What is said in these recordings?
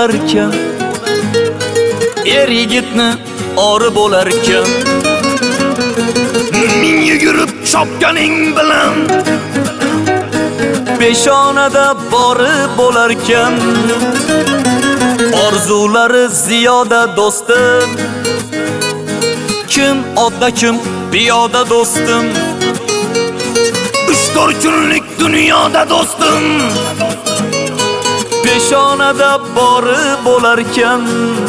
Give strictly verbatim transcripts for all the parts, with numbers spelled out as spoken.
bo'larkan, er yigitni ori bo'larkan. Ming yugurib chopganing bilan peshonada bori bo'larkan. Orzulari ziyoda do'stim, kim odda kim piyoda do'stim. Uch to'rt kunlik dunyoda do'stim, peshonada bori bo'larkan.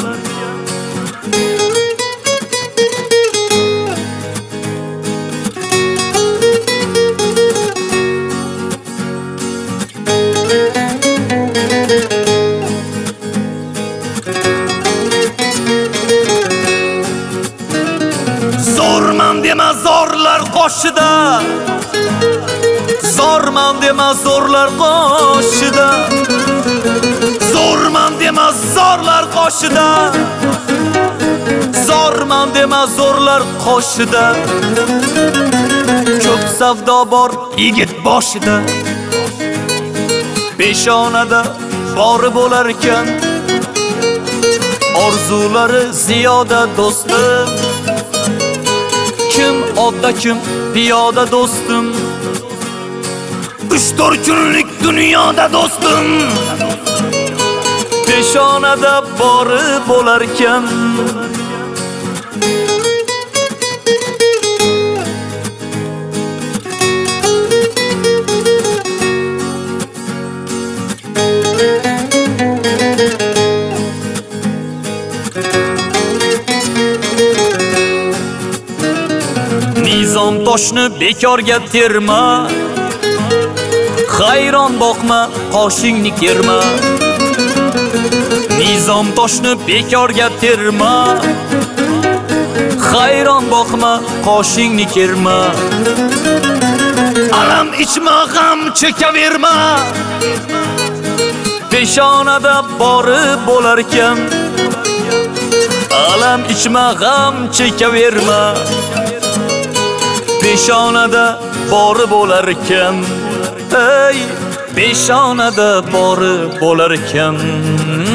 Zorman dema zorlar qoshida, zorman dema zorlar qoshida, zorman dema zorlar qoshida, zorman dema zorlar qoshida. Ko'p savdo bor yigit boshida, peshonada bori bo'larkan. Orzulari ziyoda do'stim, kim odda kim piyoda do'stim. Uch to'rt kunlik dunyoda do'stim, peshonada bori bo'larkan. Nizom toshni bekorga terma, hayron boqma qoshingni kerma. Nizom toshni bekorga terma, hayron boqma qoshingni kerma. Alam ichma, g'am chekaverma, peshonada bori bo'larkan. Alam ichma, g'am chekaverma, peshonada bori bo'larkan. Ey, peshonada bori bo'larkan.